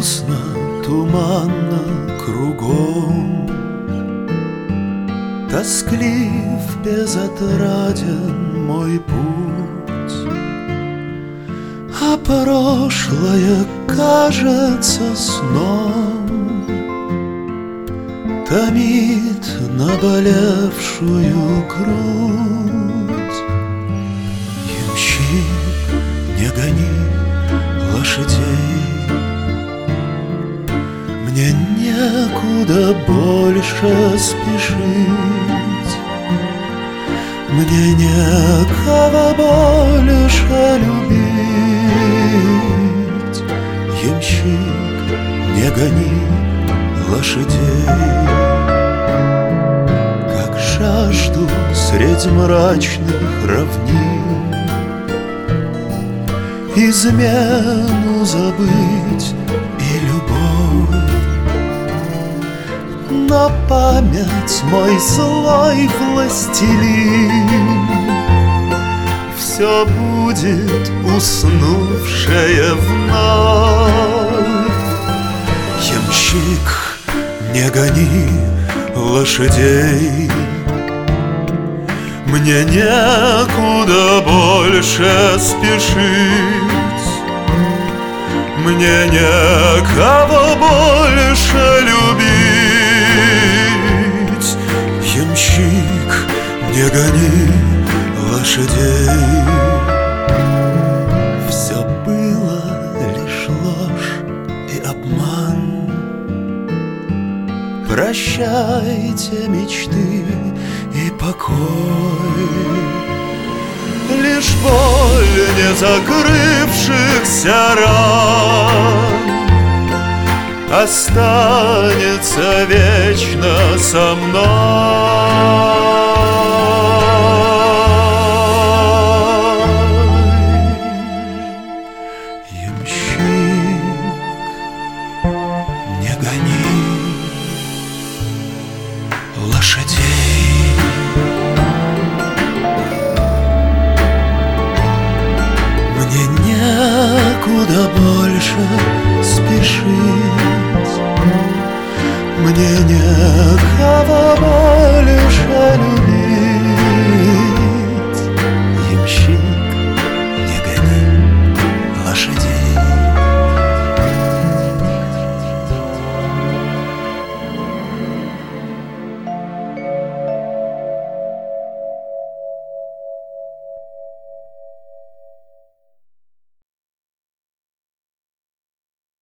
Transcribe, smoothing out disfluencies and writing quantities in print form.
грустно, туманно кругом, тосклив, безотраден мой путь, а прошлое кажется сном, томит наболевшую грудь. Ямщик, не гони лошадей, мне некуда больше спешить, мне некого больше любить. Ямщик, не гони лошадей, как жажду средь мрачных равнин измену забыть и любовь. На память мой злой властелин все будет уснувшее вновь. Ямщик, не гони лошадей, мне некуда больше спешить, мне некого больше любить. Ямщик, не гони лошадей, все было лишь ложь и обман. Прощайте мечты и покой, лишь боль не закрывшихся ран останется вечно со мной. Ямщик, не гони